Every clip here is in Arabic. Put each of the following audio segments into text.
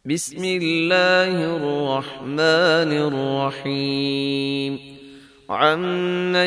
بسم الله الرحمن الرحيم عم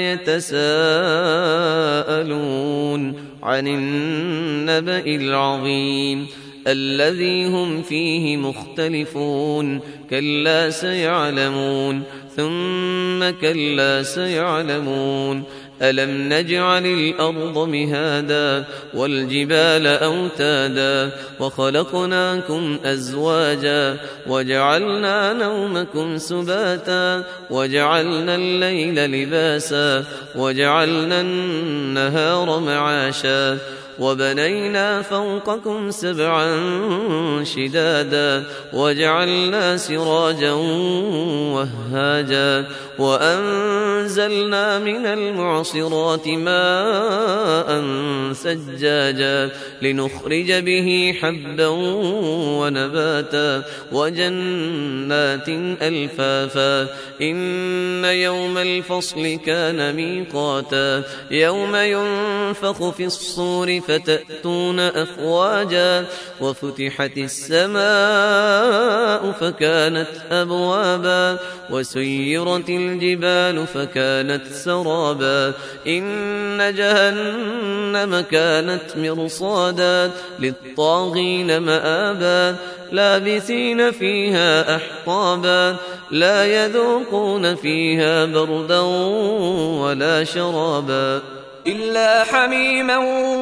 يتساءلون عن النبأ العظيم الذي هم فيه مختلفون كلا سيعلمون ثم كلا سيعلمون ألم نجعل الأرض مهادا والجبال أوتادا وخلقناكم أزواجا وجعلنا نومكم سباتا وجعلنا الليل لباسا وجعلنا النهار معاشا وبنينا فوقكم سبعا شدادا وجعلنا سراجا وهاجا وأنزلنا من المعصرات ماء ثجاجا لنخرج به حبا ونباتا وجنات ألفافا إن يوم الفصل كان ميقاتا يوم ينفخ في الصور فتأتون أفواجا وفتحت السماء فكانت أبوابا وسيرت الجبال فكانت سرابا إن جهنم كانت مرصادا للطاغين مآبا لابثين فيها أحقابا لا يذوقون فيها بردا ولا شرابا إلا حميما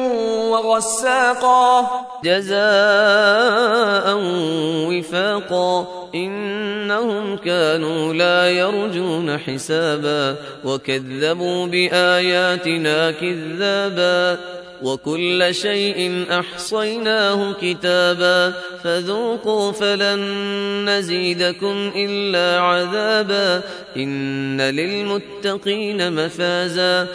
وغساقا جزاء وفاقا إنهم كانوا لا يرجون حسابا وكذبوا بآياتنا كذابا وكل شيء أحصيناه كتابا فذوقوا فلن نزيدكم إلا عذابا إن للمتقين مفازا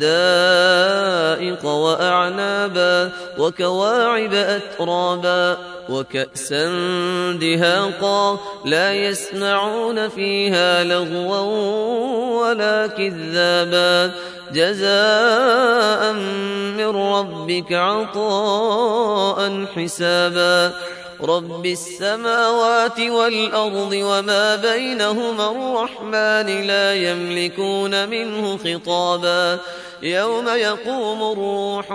حدائق وأعنابا وكواعب أترابا وكأسا دهاقا لا يسمعون فيها لغوا ولا كذابا جزاء من ربك عطاء حسابا رب السماوات والأرض وما بينهما الرحمن لا يملكون منه خطابا يوم يقوم الروح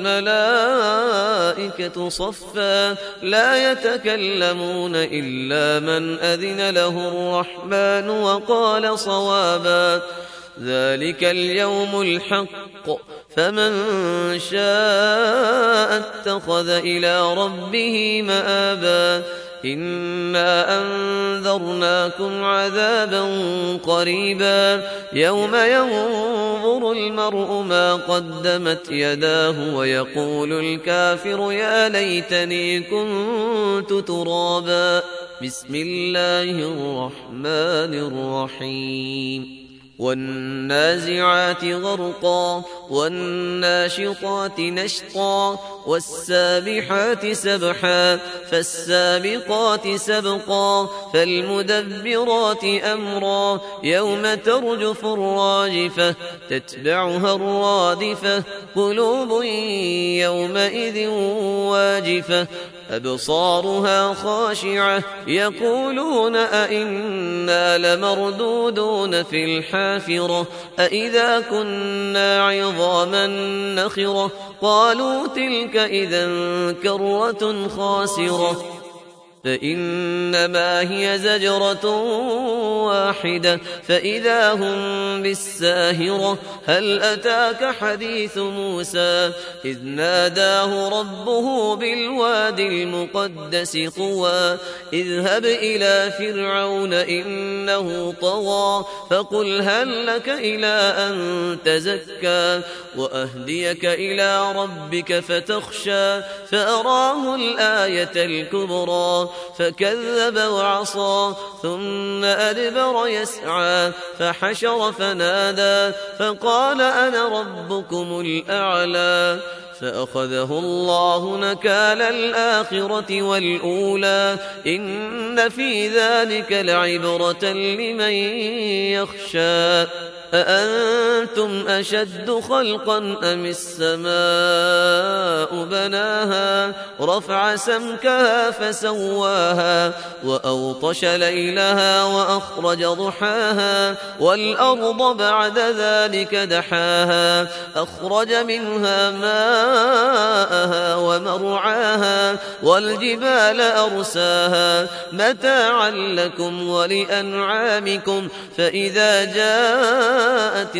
والملائكة صفا لا يتكلمون إلا من أذن له الرحمن وقال صوابا ذلك اليوم الحق فمن شاء اتخذ إلى ربه مآبا إنا أنذرناكم عذابا قريبا يوم ينظر المرء ما قدمت يداه ويقول الكافر يا ليتني كنت ترابا بسم الله الرحمن الرحيم والنازعات غرقا والناشطات نشطا والسابحات سبحا فالسابقات سبقا فالمدبرات أمرا يوم ترجف الراجفة تتبعها الرادفة قلوب يومئذ واجفة أبصارها خاشعة يقولون أئنا لمردودون في الحافرة أئذا كنا عظاما نخرة قالوا تلك إذا كرة خاسرة فإنما هي زجرة واحدة فإذا هم بالساهرة هل أتاك حديث موسى إذ ناداه ربه بالوادي المقدس طوى اذهب إلى فرعون إنه طغى فقل هل لك إلى أن تزكى وأهديك إلى ربك فتخشى فأراه الآية الكبرى فكذب وعصى ثم أدبر يسعى فحشر فنادى فقال أنا ربكم الأعلى فأخذه الله نكال الآخرة والأولى إن في ذلك لعبرة لمن يخشى أأنتم أشد خلقا أم السماء بناها رفع سمكها فسواها وأغطش ليلها وأخرج ضحاها والأرض بعد ذلك دحاها أخرج منها ماءها ومرعاها والجبال أرساها متاعا لكم ولأنعامكم فإذا جاءت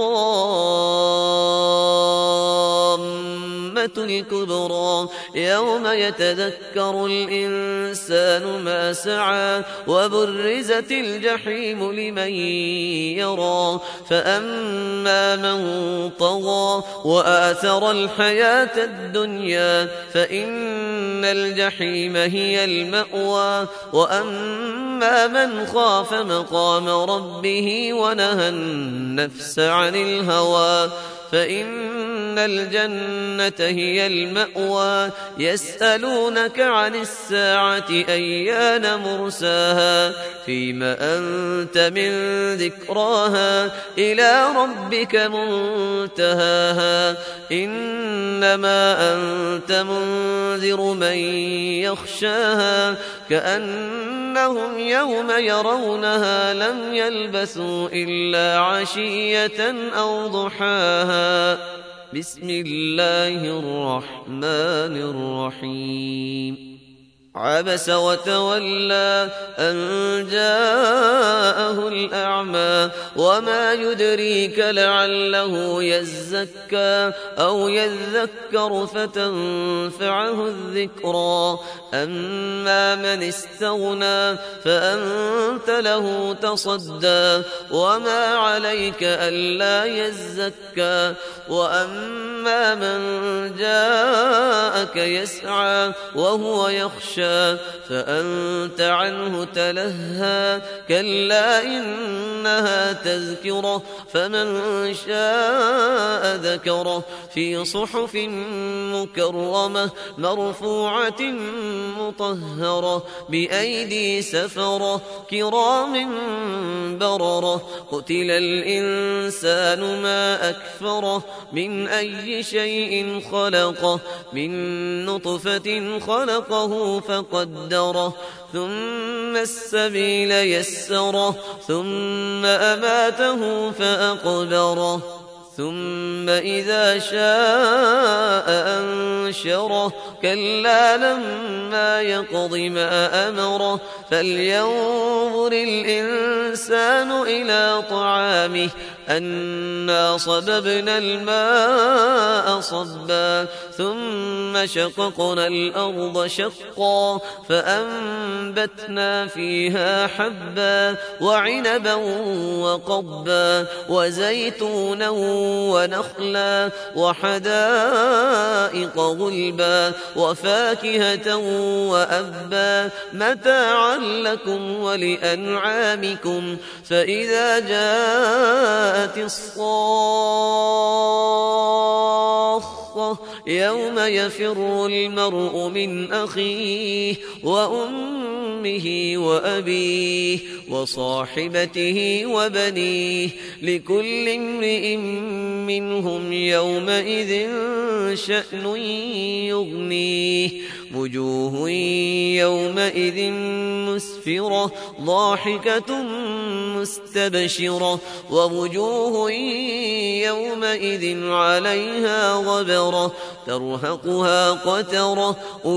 الطامة الكبرى يوم يتذكر الإنسان ما سعى وبرزت الجحيم لمن يرى فأما من طغى وآثر الحياة الدنيا فإن الجحيم هي المأوى وأما من خاف مقام ربه ونهى النفس عن الهوى فإن الجنة هي المأوى يسألونك عن الساعة أيان مرساها فيم أنت من ذكراها إلى ربك منتهاها إنما أنت منذر من يخشاها كأنهم يوم يرونها لم يلبثوا إلا عشية أو ضحاها بسم الله الرحمن الرحيم عبس وتولى أن جاءه الأعمى وما يدريك لعله يزكى أو يذكر فتنفعه الذكرى أما من استغنى فأنت له تصدى وما عليك ألا يزكى وأما من جاءك يسعى وهو يخشى فأنت عنه تلهى كلا إنها تذكرة فمن شاء ذكره في صحف مكرمة مرفوعة مطهرة بأيدي سفرة كرام بررة قتل الإنسان ما أكفره من أي شيء خلقه من نطفة خلقه فقدره ثم السبيل يسره ثم أماته فأقبره ثم إذا شاء أنشره كلا لما يقض ما أمره فلينظر الإنسان إلى طعامه أنا صببنا الماء صبا ثم شققنا الأرض شقا فأنبتنا فيها حبا وعنبا وقضبا وزيتونا ونخلا وحدائق غلبا وفاكهة وأبا متاعا لكم ولأنعامكم فإذا جاءت الصاخة يوم يفر المرء من أخيه وأمه وأبيه وصاحبته وبنيه لكل امرئ منهم يومئذ شأن يغنيه وجوه يومئذ مسفرة ضاحكة مستبشرة ووجوه يومئذ عليها غبرة ترهقها قترة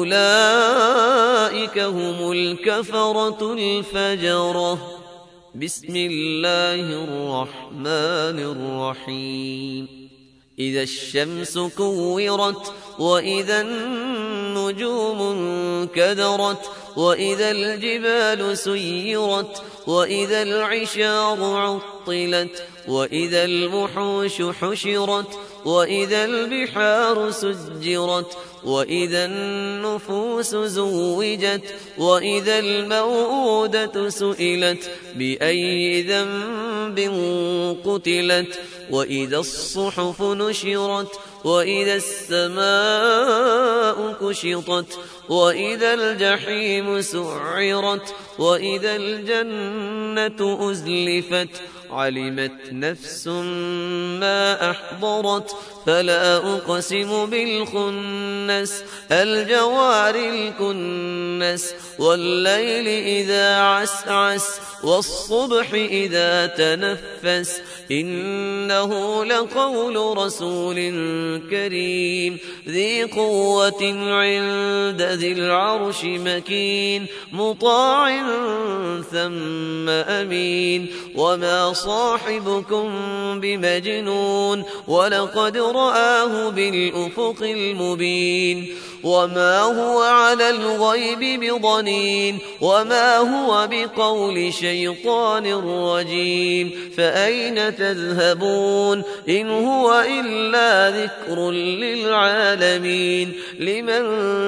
أولئك هم الكفرة الفجرة بسم الله الرحمن الرحيم إذا الشمس كورت وإذا النجوم انكدرت وإذا الجبال سيرت وإذا العشار عطلت وإذا الوحوش حشرت وإذا البحار سجرت وإذا النفوس زوجت وإذا الموءودة سئلت بأي ذنب قتلت وإذا الصحف نشرت وإذا السماء كشطت وإذا الجحيم سعرت وإذا الجنة أزلفت علمت نفس ما أحضرت فلا أقسم بالخنس الجوار الكنس والليل إذا عسعس والصبح إذا تنفس إنه لقول رسول كريم ذي قوة عند ذي العرش مكين مطاع ثم أمين وما صاحبكم بمجنون ولقد رآه بالأفق المبين وما هو على الغيب بضنين وما هو بقول شيطان رجيم فأين تذهبون إن هو إلا ذكر للعالمين لمن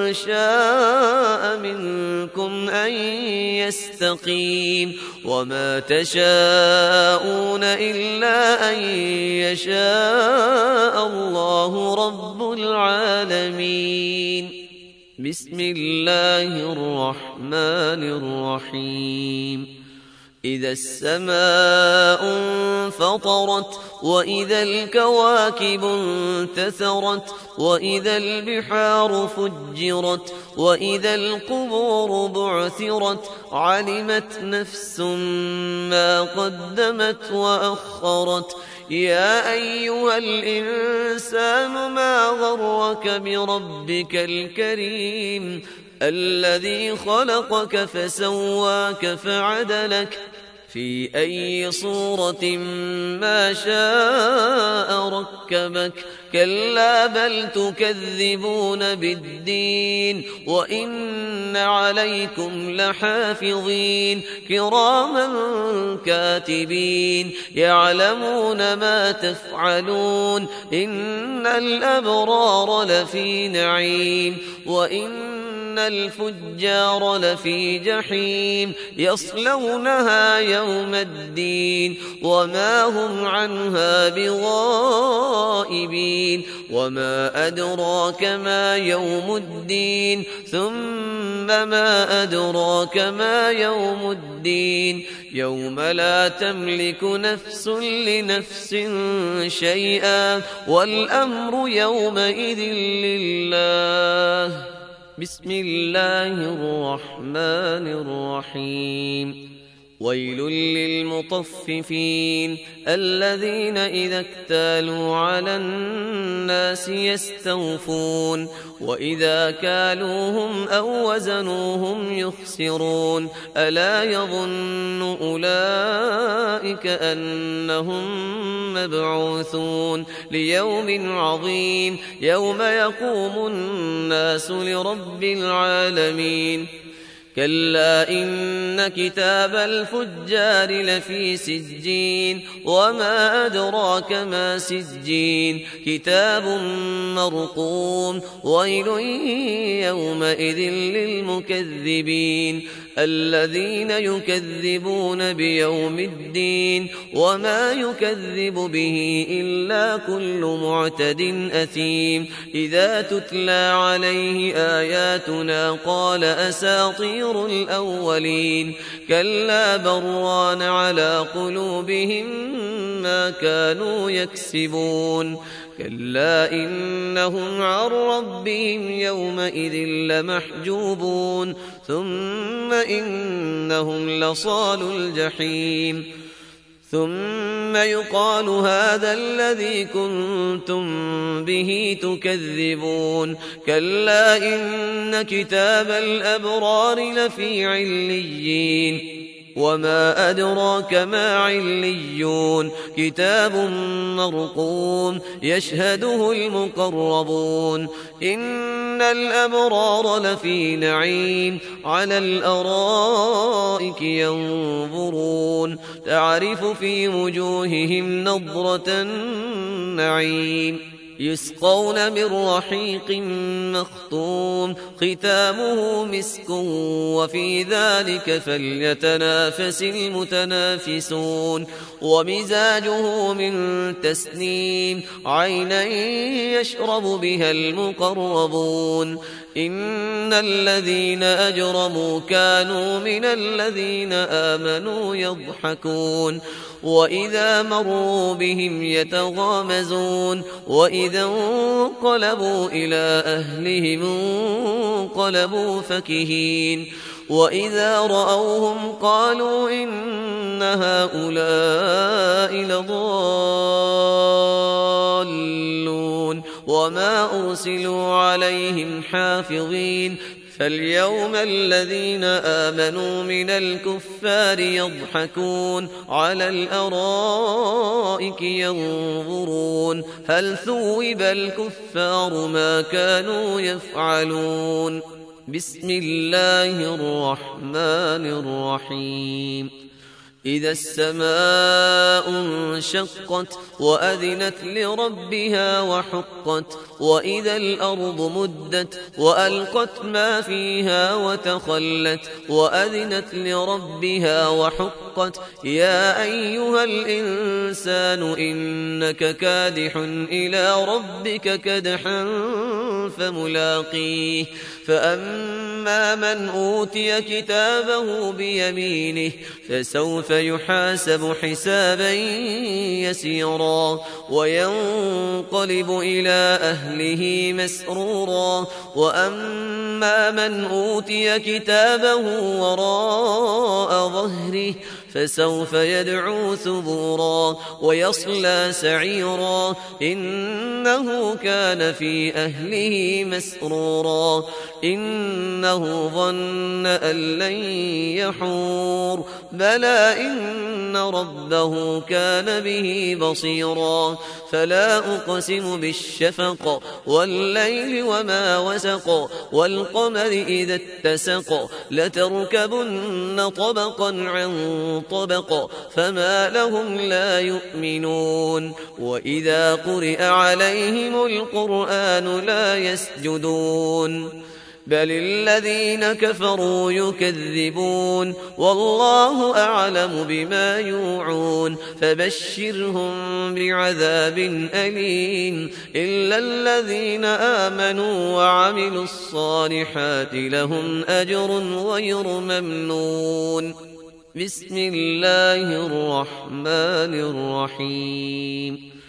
شاء منكم أن يستقيم وما تشاءون إلا أن يشاء الله رب العالمين بسم الله الرحمن الرحيم إذا السماء انفطرت وإذا الكواكب انتثرت وإذا البحار فجرت وإذا القبور بعثرت علمت نفس ما قدمت وأخرت يا أيها الإنسان ما غرك بربك الكريم الذي خلقك فسواك فعدلك في أي صورة ما شاء ركبك كلا بل تكذبون بالدين وإن عليكم لحافظين كراما كاتبين يعلمون ما تفعلون إن الأبرار لفي نعيم وإن الفجار لفي جحيم يصلونها يوم الدين وما هم عنها بغائبين وما أدراك ما يوم الدين ثم ما أدراك ما يوم الدين يوم لا تملك نفس لنفس شيئا والأمر يومئذ لله بسم الله الرحمن الرحيم ويل للمطففين الذين إذا اكتالوا على الناس يستوفون وإذا كالوهم أو وزنوهم يخسرون ألا يظن أولئك أنهم مبعوثون ليوم عظيم يوم يقوم الناس لرب العالمين كلا إن كتاب الفجار لفي سجين وما أدراك ما سجين كتاب مرقوم ويل يومئذ للمكذبين الذين يكذبون بيوم الدين وما يكذب به إلا كل معتد أثيم إذا تتلى عليه آياتنا قال أساطير الأولين كلا بران على قلوبهم ما كانوا يكسبون كلا إنهم عن ربهم يومئذ لمحجوبون ثم إنهم لصال الجحيم ثم يقال هذا الذي كنتم به تكذبون كلا إن كتاب الأبرار لفي عليين وما أدراك ما عليون كتاب مرقوم يشهده المقربون إن الأبرار لفي نعيم على الأرائك ينظرون تعرف في وجوههم نضرة النعيم يسقون من رحيق مختوم ختامه مسك وفي ذلك فليتنافس المتنافسون ومزاجه من تسنيم عينا يشرب بها المقربون إن الذين أجرموا كانوا من الذين آمنوا يضحكون وإذا مروا بهم يتغامزون وإذا انقلبوا إلى أهلهم انقلبوا فكهين وإذا رأوهم قالوا إن هؤلاء لضالون وما أرسلوا عليهم حافظين فاليوم الذين آمنوا من الكفار يضحكون على الأرائك ينظرون هل ثوب الكفار ما كانوا يفعلون بسم الله الرحمن الرحيم إذا السماء انشقت وأذنت لربها وحقت وإذا الأرض مدت وألقت ما فيها وتخلت وأذنت لربها وحقت يا أيها الإنسان إنك كادح إلى ربك كدحا فملاقيه فأما من أوتي كتابه بيمينه فسوف يحاسب حسابا يسيرا وينقلب إلى أهله مسرورا وأما من أوتي كتابه وراء ظهره فسوف يدعو ثبورا ويصلى سعيرا إنه كان في أهله مسرورا إنه ظن أن لن يحور بلى إن ربه كان به بصيرا فلا أقسم بالشفق والليل وما وسق والقمر إذا اتسق لتركبن طبقا عن طبق فما لهم لا يؤمنون وإذا قرئ عليهم القرآن لا يسجدون بل الذين كفروا يكذبون والله أعلم بما يوعون فبشرهم بعذاب أليم إلا الذين آمنوا وعملوا الصالحات لهم أجر غير ممنون بسم الله الرحمن الرحيم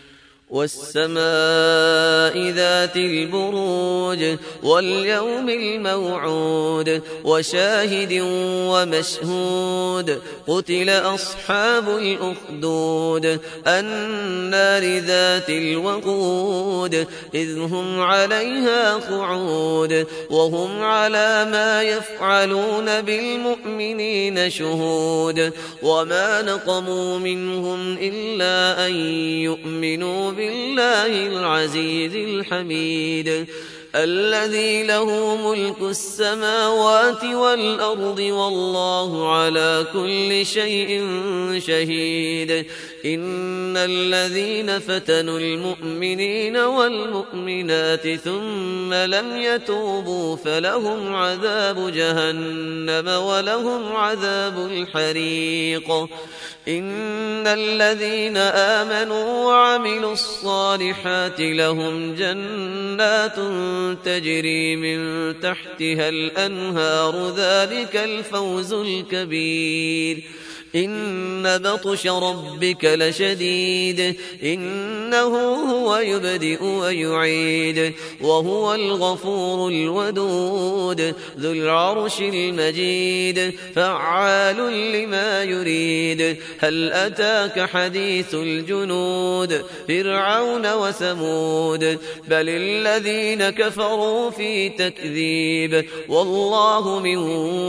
والسماء ذات البروج واليوم الموعود وشاهد ومشهود قتل أصحاب الأخدود النار ذات الوقود إذ هم عليها قعود وهم على ما يفعلون بالمؤمنين شهود وما نقموا منهم إلا أن يؤمنوا بالله العزيز الحميد الذي له ملك السماوات والأرض والله على كل شيء شهيد إن الذين فتنوا المؤمنين والمؤمنات ثم لم يتوبوا فلهم عذاب جهنم ولهم عذاب الحريق إن الذين آمنوا وعملوا الصالحات لهم جنات تجري من تحتها الأنهار ذلك الفوز الكبير إن بطش ربك لشديد إنه هو يبدئ ويعيد وهو الغفور الودود ذو العرش المجيد فعال لما يريد هل أتاك حديث الجنود فرعون وثمود بل الذين كفروا في تكذيب والله من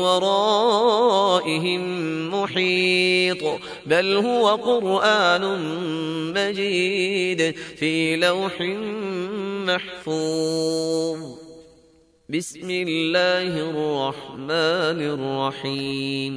ورائهم محيط بل هو قرآن مجيد في لوح محفوظ بسم الله الرحمن الرحيم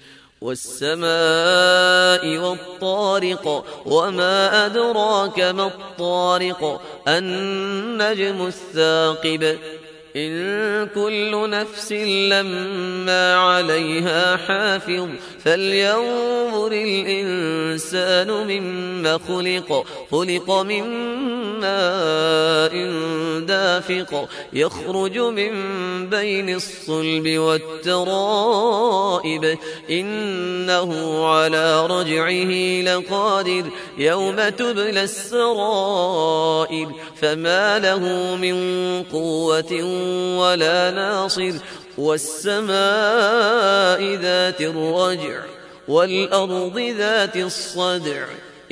والسماء والطارق وما أدراك ما الطارق النجم الثاقب إن كل نفس لما عليها حافظ فلينظر الإنسان مما خلق من ماء دافق يخرج من بين الصلب والترائب إنه على رجعه لقادر يوم تبلى السرائر فما له من قوة ولا ناصر والسماء ذات الرجع والأرض ذات الصدع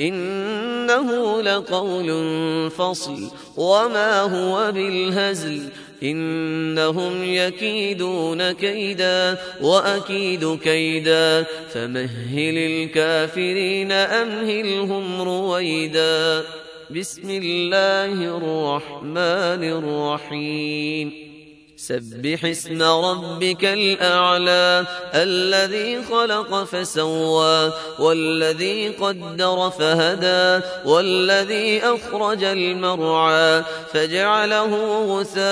إنه لقول فصل وما هو بالهزل إنهم يكيدون كيدا وأكيد كيدا فمهل الكافرين أمهلهم رويدا بسم الله الرحمن الرحيم سبح اسم ربك الأعلى الذي خلق فسوى والذي قدر فهدى والذي أخرج المرعى فجعله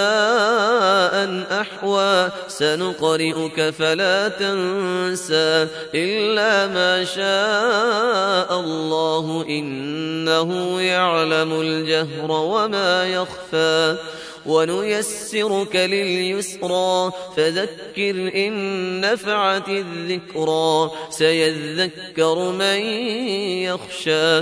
غثاء أحوى سنقرئك فلا تنسى إلا ما شاء الله إنه يعلم الجهر وما يخفى ونيسرك لليسرى فذكر إن نفعت الذكرى سيذكر من يخشى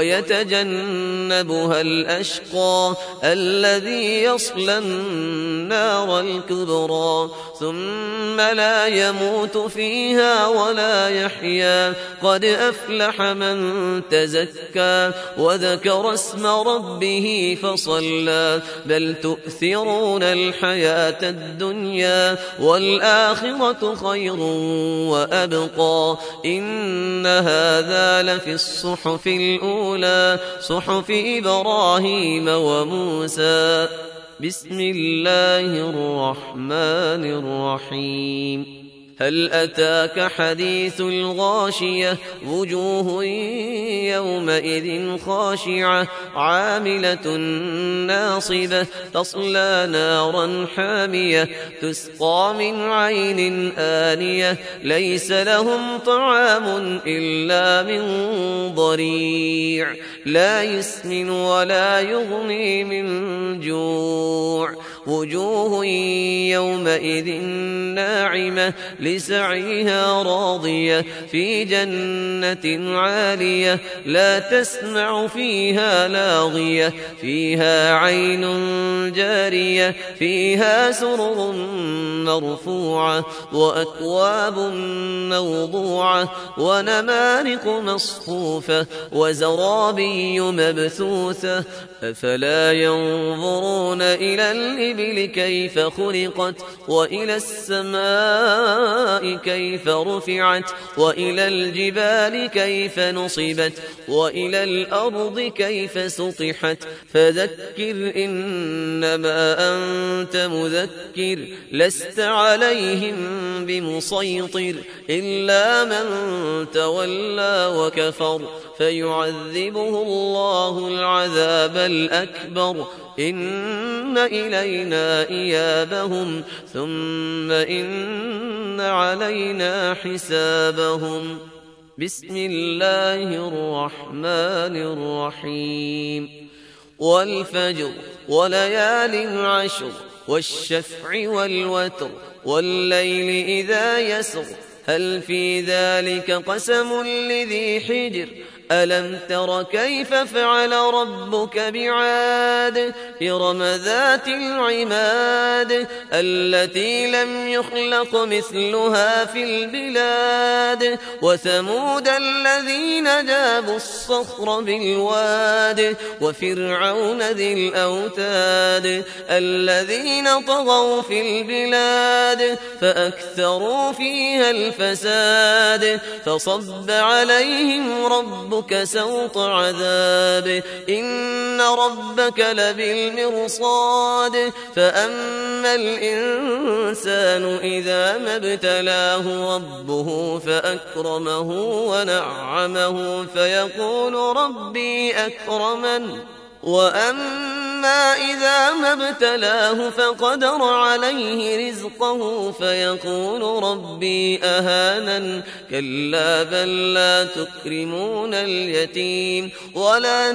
ويتجنبها الأشقى الذي يصلى النار الكبرى ثم لا يموت فيها ولا يحيا قد أفلح من تزكى وذكر اسم ربه فصلى بل تؤثرون الحياة الدنيا والآخرة خير وأبقى إن هذا لفي الصحف الأولى صحف إبراهيم وموسى بسم الله الرحمن الرحيم هل أتاك حديث الغاشية وجوه يومئذ خاشعة عاملة ناصبة تصلى نارا حامية تسقى من عين آنية ليس لهم طعام إلا من ضريع لا يسمن ولا يغني من جوع وجوه يومئذ ناعمة لسعيها راضية في جنة عالية لا تسمع فيها لاغية فيها عين جارية فيها سرر مرفوعة وأكواب موضوعة ونمارق مصفوفة وزرابي مبثوثة أفلا ينظرون إلى الإبل كيف خلقت وإلى السماء كيف رفعت وإلى الجبال كيف نصبت وإلى الأرض كيف سطحت فذكر إنما أنت مذكر لست عليهم بمسيطر إلا من تولى وكفر فيعذبه الله العذاب الأكبر إن إلينا إيابهم ثم إن علينا حسابهم بسم الله الرحمن الرحيم والفجر وليال عشر والشفع والوتر والليل إذا يسر هل في ذلك قسم لذي حجر ألم تر كيف فعل ربك بعاد إرم ذات العماد التي لم يخلق مثلها في البلاد وثمود الذين جابوا الصخر بالواد وفرعون ذي الأوتاد الذين طغوا في البلاد فأكثروا فيها الفساد فصب عليهم ربك سوط عذاب إن ربك لبالمرصاد فأما الإنسان إذا ما ابتلاه ربه فأكرمه ونعمه فيقول ربي أكرمن وأما إذا ما ابتلاه فقدر عليه رزقه فيقول ربي أهانن كلا بل لا تكرمون اليتيم ولا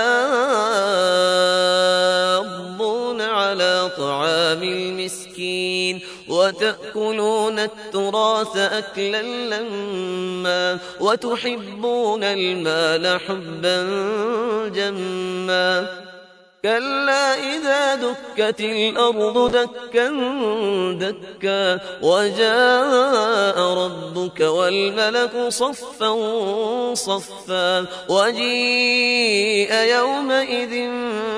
تحاضون على طعام المسكين وتأكلون التراث أكلا لما وتحبون المال حبا جما كلا إذا دكت الأرض دكا دكا وجاء ربك والملك صفا صفا وجيء يومئذ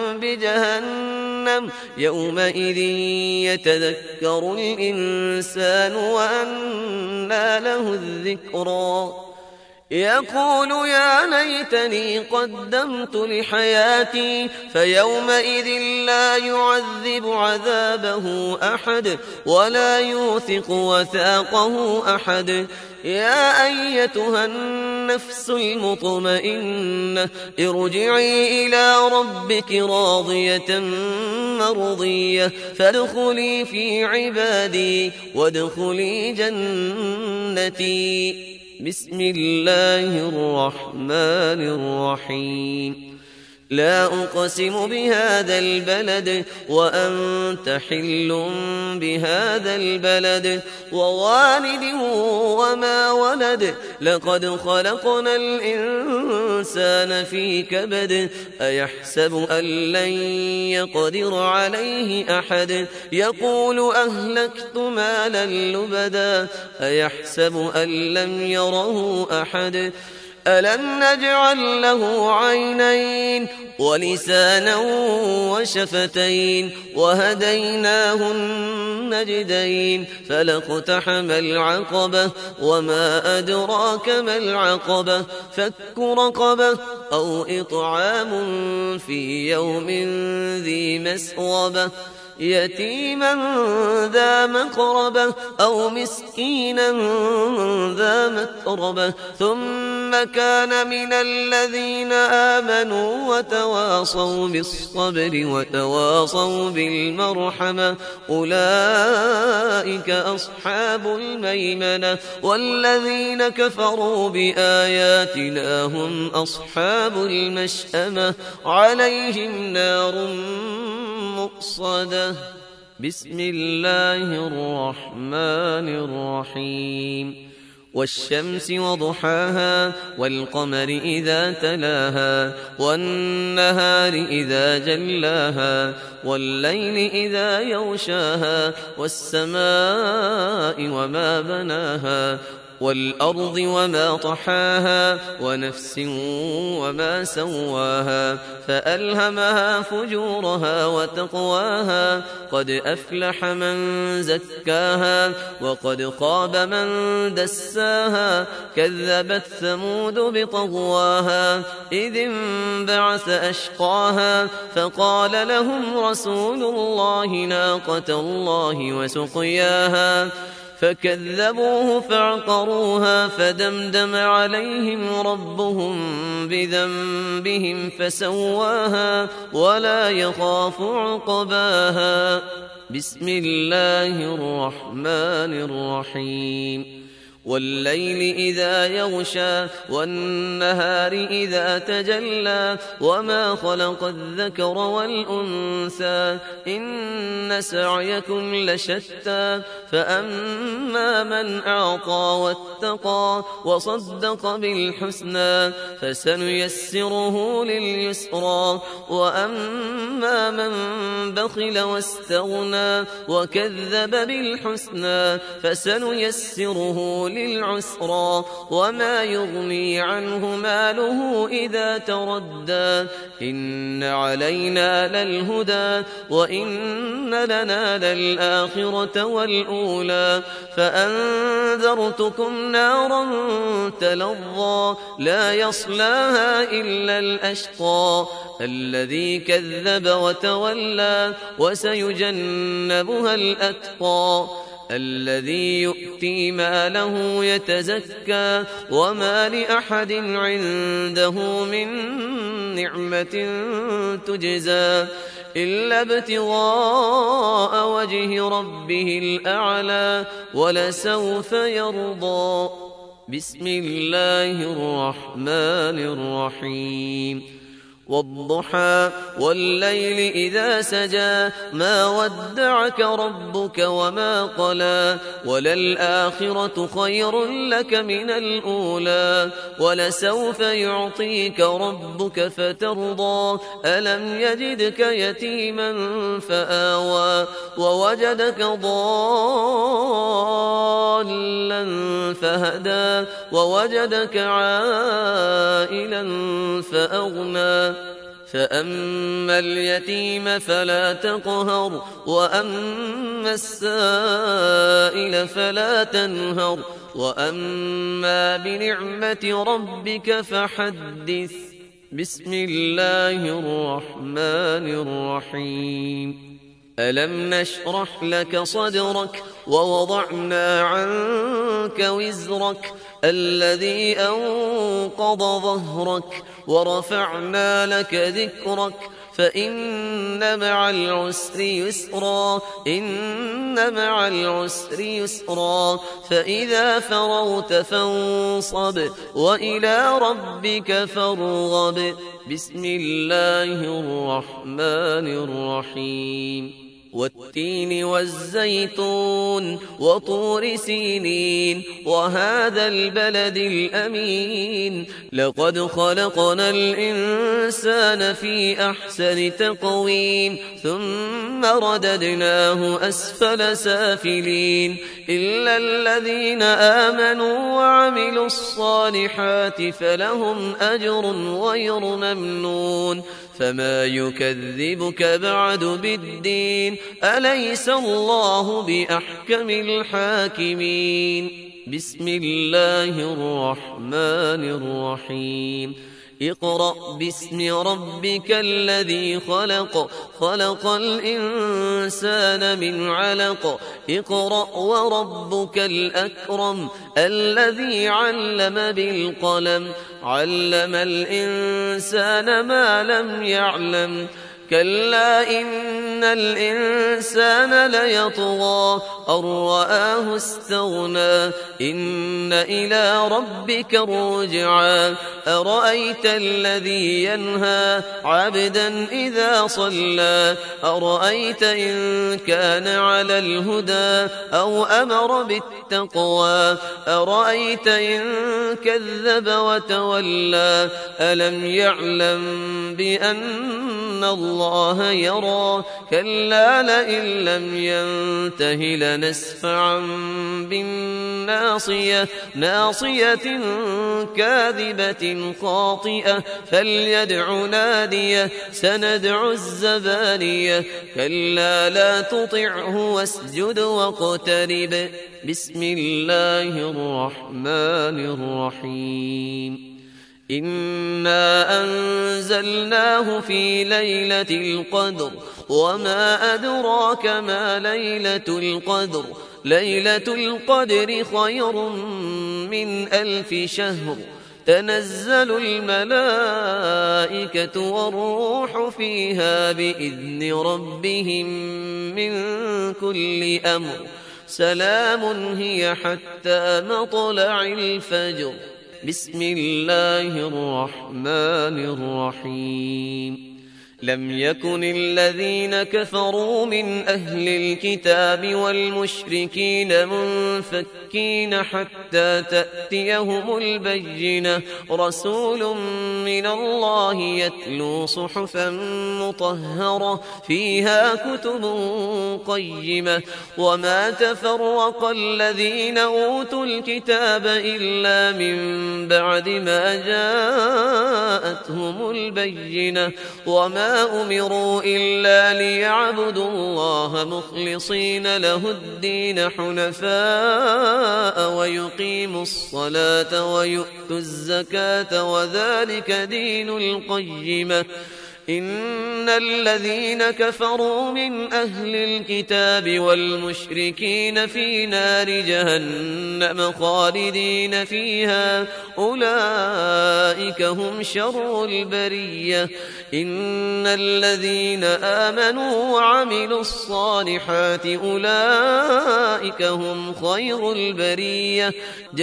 بجهنم يومئذ يتذكر الإنسان وأنى له الذكرى يقول يا ليتني قدمت لحياتي فيومئذ لا يعذب عذابه أحد ولا يوثق وثاقه أحد يا أيتها النفس المطمئنة ارجعي إلى ربك راضية مرضية فادخلي في عبادي وادخلي جنتي بسم الله الرحمن الرحيم لا أقسم بهذا البلد وأنت حل بهذا البلد ووالد وما ولد لقد خلقنا الإنسان في كبد أيحسب أن لن يقدر عليه أحد يقول أهلكت مالا لبدا أيحسب أن لم يره أحد ألم نجعل له عينين ولسانا وشفتين وهديناه النجدين فلاقتحم العقبة وما أدراك ما العقبة فك رقبة أو إطعام في يوم ذي مسغبة يتيما ذا مقربة أو مسكينا ذا متربة ثم كان من الذين آمنوا وتواصوا بالصبر وتواصوا بالمرحمة أولئك أصحاب الميمنة والذين كفروا بآياتنا هم أصحاب المشأمة عليهم نار مؤصدة بسم الله الرحمن الرحيم والشمس وضحاها والقمر إذا تلاها والنهار إذا جلاها والليل إذا يغشاها والسماء وما بناها والأرض وما طحاها ونفس وما سواها فألهمها فجورها وتقواها قد أفلح من زكاها وقد خاب من دساها كذبت ثمود بطغواها إذ انبعث أشقاها فقال لهم رسول الله ناقة الله وسقياها فكذبوه فعقروها فدمدم عليهم ربهم بذنبهم فسواها ولا يخاف عقباها بسم الله الرحمن الرحيم والليل إذا يغشى والنهار إذا تجلى وما خلق الذكر والأنثى إن سعيكم لشتى فأما من أعطى واتقى وصدق بالحسنى فسنيسره لليسرى وأما من بخل واستغنى وكذب بالحسنى فسنيسره للعسرى وما يغني عنه ماله إذا تردى إن علينا للهدى وإن لنا للآخرة والأولى فأنذرتكم نارا تلظى لا يصلاها إلا الأشقى الذي كذب وتولى وسيجنبها الأتقى الذي يؤتي ماله يتزكى وما لأحد عنده من نعمة تجزى إلا ابتغاء وجه ربه الأعلى ولسوف يرضى. بسم الله الرحمن الرحيم والضحى والليل إذا سجى ما ودعك ربك وما قلى وللآخرة خير لك من الأولى ولسوف يعطيك ربك فترضى ألم يجدك يتيما فآوى ووجدك ضالا فهدى ووجدك عائلا فأغنى فأما اليتيم فلا تقهر وأما السائل فلا تنهر وأما بنعمة ربك فحدث. بسم الله الرحمن الرحيم ألم نشرح لك صدرك ووضعنا عنك وزرك الذي أنقض ظهرك ورفعنا لك ذكرك فإن مع العسر يسرا إن مع العسر يسرا فإذا فرغت فانصب وإلى ربك فارغب. بسم الله الرحمن الرحيم والتين والزيتون وطور سينين وهذا البلد الأمين لقد خلقنا الإنسان في أحسن تقويم ثم رددناه أسفل سافلين إلا الذين آمنوا وعملوا الصالحات فلهم أجر غير ممنون فما يكذبك بعد بالدين أليس الله بأحكم الحاكمين. بسم الله الرحمن الرحيم اقرأ باسم ربك الذي خلق خلق الإنسان من علق اقرأ وربك الأكرم الذي علم بالقلم علم الإنسان ما لم يعلم كلا إن الإنسان ليطغى أن رآه استغنى إن إلى ربك الرجعى أرأيت الذي ينهى عبدا إذا صلى أرأيت إن كان على الهدى أو أمر بالتقوى أرأيت إن كذب وتولى ألم يعلم بأن الله يرى كلا لئن لم ينته لنسفعا بالناصية ناصية كاذبة خاطئة فليدع ناديه سندع الزبانية كلا لا تطعه واسجد واقترب. بسم الله الرحمن الرحيم إنا أنزلناه في ليلة القدر وما أدراك ما ليلة القدر ليلة القدر خير من 1000 شهر تنزل الملائكة والروح فيها بإذن ربهم من كل أمر سلام هي حتى مطلع الفجر. بسم الله الرحمن الرحيم لم يكن الذين كفروا من أهل الكتاب والمشركين منفكين حتى تأتيهم البينة رسول من الله يتلو صحفا مطهرة فيها كتب قيمة وما تفرق الذين أوتوا الكتاب إلا من بعد ما جاءتهم البينة وما أمروا إلا ليعبدوا الله مخلصين له الدين حنفاء ويقيموا الصلاة ويؤتوا الزكاة وذلك دين القيمة إن الذين كفروا من أهل الكتاب والمشركين في نار جهنم خالدين فيها أولئك هم شر البرية إن الذين آمنوا وعملوا الصالحات أولئك هم خير البرية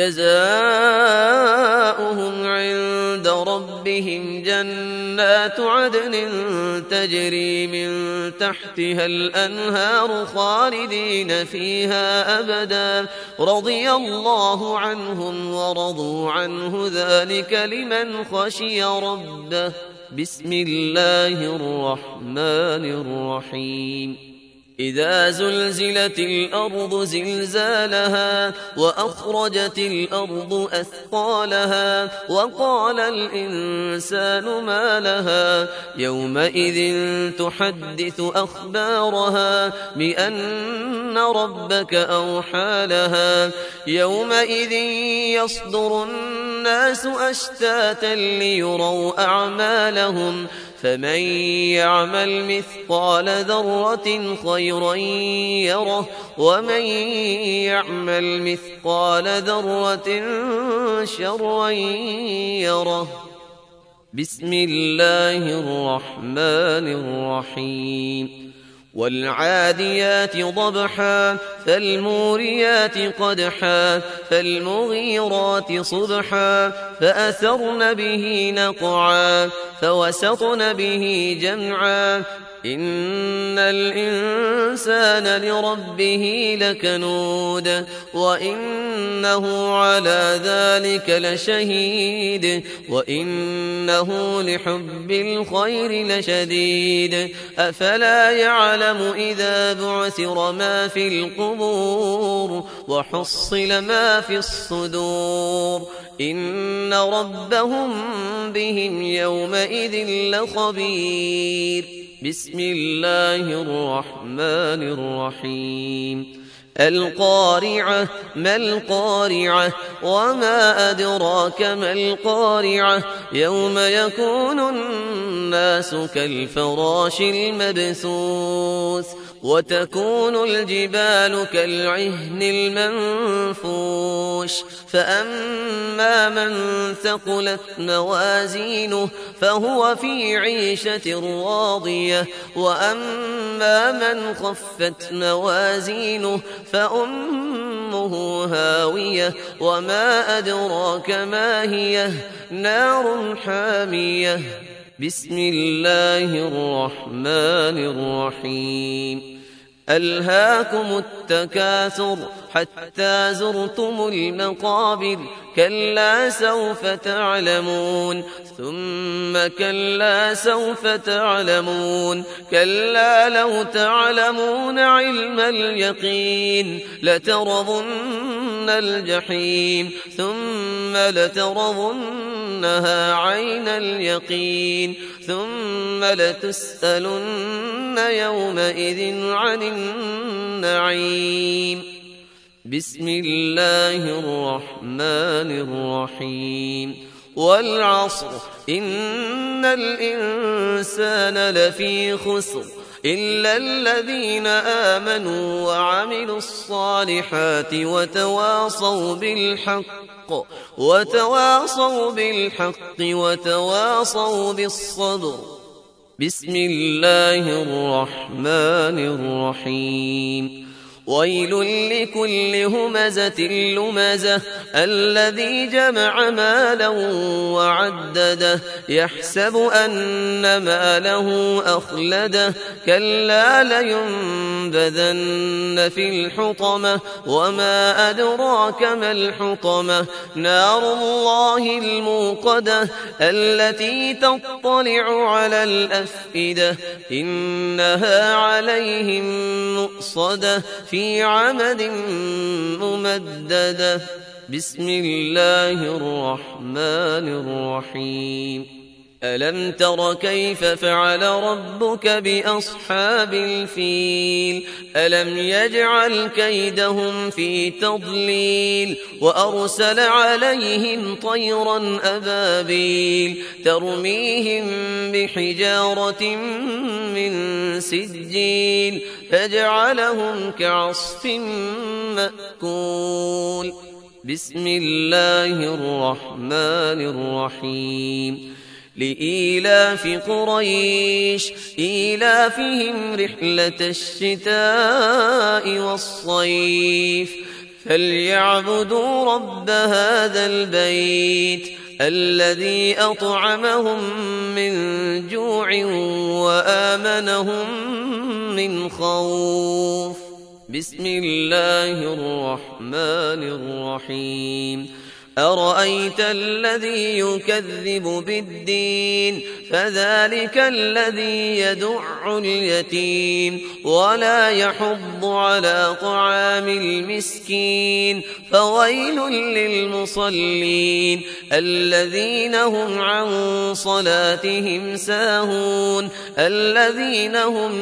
جزاؤهم عند ربهم جنات عدن تجري من تحتها الأنهار خالدين فيها أبدا رضي الله عنهم ورضوا عنه ذلك لمن خشي ربه بسم الله الرحمن الرحيم إذا زلزلت الأرض زلزالها وأخرجت الأرض أثقالها وقال الإنسان ما لها يومئذ تحدث أخبارها بأن ربك أوحى لها يومئذ يصدر الناس أشتاتا ليروا أعمالهم فمن يعمل مثقال ذرة خيرا يره ومن يعمل مثقال ذرة شرا يره بسم الله الرحمن الرحيم والعاديات ضبحا فالموريات قدحا فالمغيرات صبحا فأثرن به نقعا فوسطن به جمعا إن الإنسان لربه لكنود وإنه على ذلك لشهيد وإنه لحب الخير لشديد أفلا يعلم إذا بعثر ما في القبور وحصل ما في الصدور إن ربهم بهم يومئذ لخبير بسم الله الرحمن الرحيم القارعة ما القارعة وما أدراك ما القارعة يوم يكون الناس كالفراش المبثوث وتكون الجبال كالعهن المنفوش فأما من ثقلت موازينه فهو في عيشة راضية وأما من خفت موازينه فأمه هاوية وما أدراك ما هي نار حامية بسم الله الرحمن الرحيم ألهاكم التكاثر حتى زرتم المقابر كلا سوف تعلمون ثم كلا سوف تعلمون كلا لو تعلمون علم اليقين لترضن الجحيم ثم لترضنها عين اليقين ثم لتسألن يومئذ عن النعيم بسم الله الرحمن الرحيم والعصر إن الإنسان لفي خسر إلا الذين آمنوا وعملوا الصالحات وتواصوا بالحق وتواصوا بالصبر بسم الله الرحمن الرحيم ويل لكل همزة لمزة الذي جمع مالا وعدده يحسب أن ماله أخلده كلا لينبذن في الحطمة وما أدراك ما الحطمة نار الله الموقدة التي تطلع على الأفئدة إنها عليهم مؤصدة في عمد ممددة بسم الله الرحمن الرحيم ألم تر كيف فعل ربك بأصحاب الفيل ألم يجعل كيدهم في تضليل وأرسل عليهم طيرا أبابيل ترميهم بحجارة من سجيل فجعلهم كعصف مأكول. بسم الله الرحمن الرحيم. لإيلاف قريش إيلافهم رحلة الشتاء والصيف فليعبدوا رب هذا البيت الذي أطعمهم من جوع وآمنهم من خوف. بسم الله الرحمن الرحيم. أرأيت الذي يكذب بالدين فذلك الذي يدع اليتيم ولا يحض على طعام المسكين فويل للمصلين الذين هم عن صلاتهم ساهون الذين هم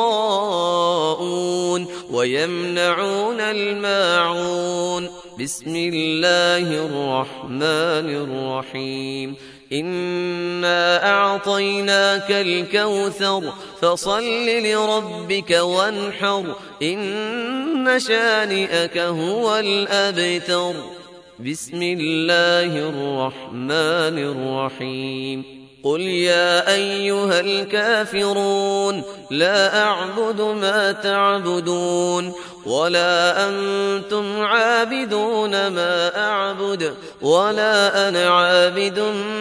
يراءون ويمنعون الماعون. بسم الله الرحمن الرحيم. إنا أعطيناك الكوثر فصل لربك وانحر إن شانئك هو الأبتر. بسم الله الرحمن الرحيم. قل يا أيها الكافرون لا أعبد ما تعبدون ولا أنتم عابدون ما أعبد ولا أنا عابد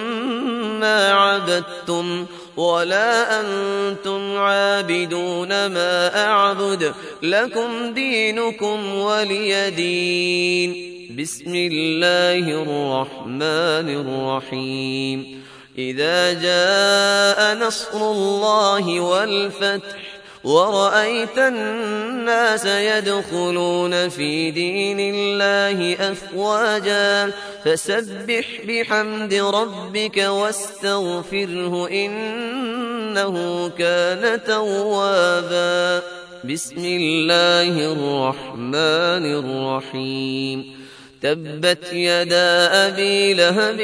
ما عبدتم ولا أنتم عابدون ما أعبد لكم دينكم ولي دين. بسم الله الرحمن الرحيم. إذا جاء نصر الله والفتح ورأيت الناس يدخلون في دين الله أفواجا فسبح بحمد ربك واستغفره إنه كان توابا. بسم الله الرحمن الرحيم. تبت يدا أبي لهب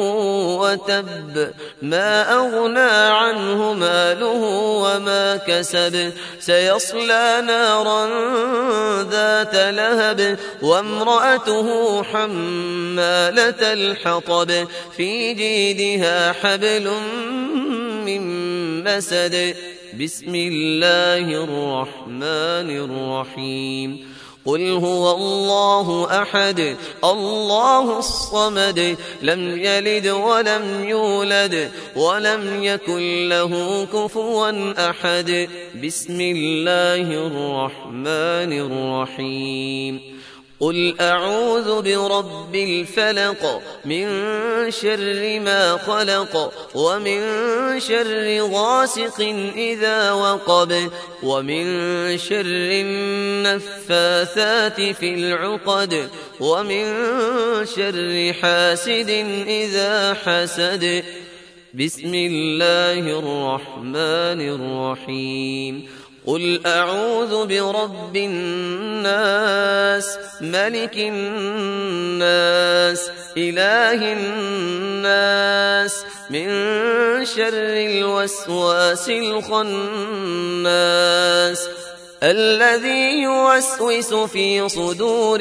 وتب ما أغنى عنه ماله وما كسب سيصلى نارا ذات لهب وامرأته حمالة الحطب في جيدها حبل من مسد. بسم الله الرحمن الرحيم. قل هو الله أحد الله الصمد لم يلد ولم يولد ولم يكن له كفوا أحد. بسم الله الرحمن الرحيم. قل أعوذ برب الفلق من شر ما خلق ومن شر غاسق إذا وقب ومن شر النفاثات في العقد ومن شر حاسد إذا حسد. بسم الله الرحمن الرحيم. قل أعوذ برب الناس ملك الناس إله الناس من شر الوسواس الخناس الذي يوسوس في صدور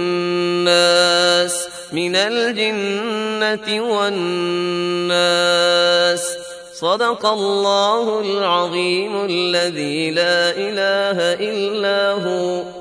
الناس من الجنة والناس. صدق الله العظيم الذي لا إله إلا هو.